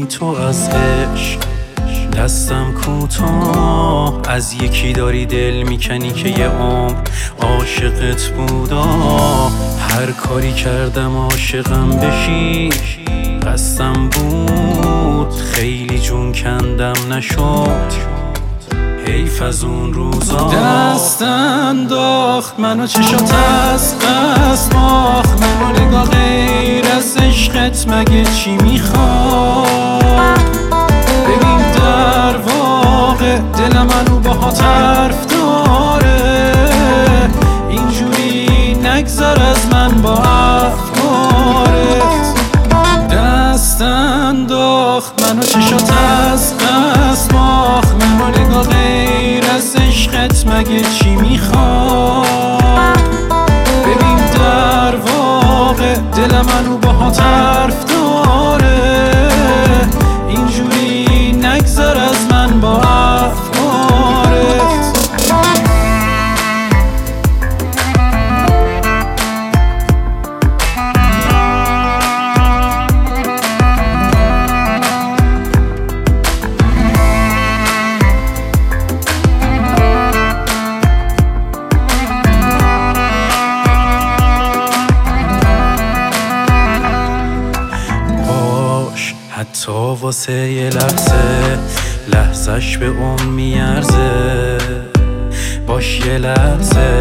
تو از عشق دستم کوتاه، از یکی داری دل میکنی که یه عمر عاشقت بودا. هر کاری کردم عاشقم بشی قصدم بود، خیلی جون کندم نشد حیف از اون روزا. دست انداخت منو چشات از قصد باخت، منو نگاه غیر از عشقت مگه چی میخواد؟ ببین در واقع دل منو باهات حرف داره، اینجوری نگذر از من با افکارت. دست انداخت منو چشات از قصد باخت، منو نگاه غیر از عشقت مگه چی میخواد؟ ببین در واقع دل منو باهات حرف داره، اینجوری نگذر از من با افکارت. حتی واسه یه لحظهش به اون میارزه، باش یه لحظه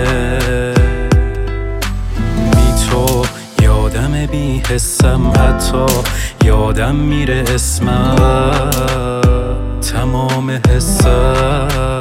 بی تو یادم بی حسم، حتی یادم میره اسمم تمام حسم.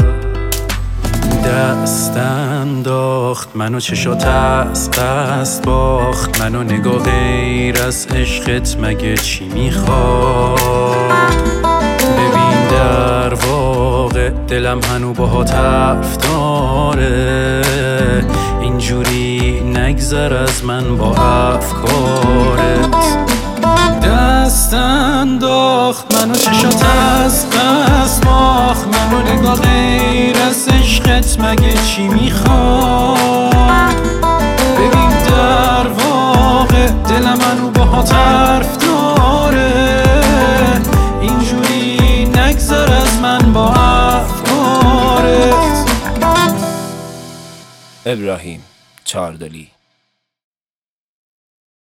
دست انداخت منو چشات از قصد باخت، منو نگاه غیر از عشقت مگه چی میخواد؟ ببین در واقع دلم هنو باهات حرف داره، اینجوری نگذر از من با افکارت. دست انداخت منو چشات از قصد باخت، منو نگاه غیر از عشقت مگه چی میخواد؟ ببین در واقع دل منو باهات حرف داره، اینجوری نگذر از من با افکارت. ابراهیم چاردلی.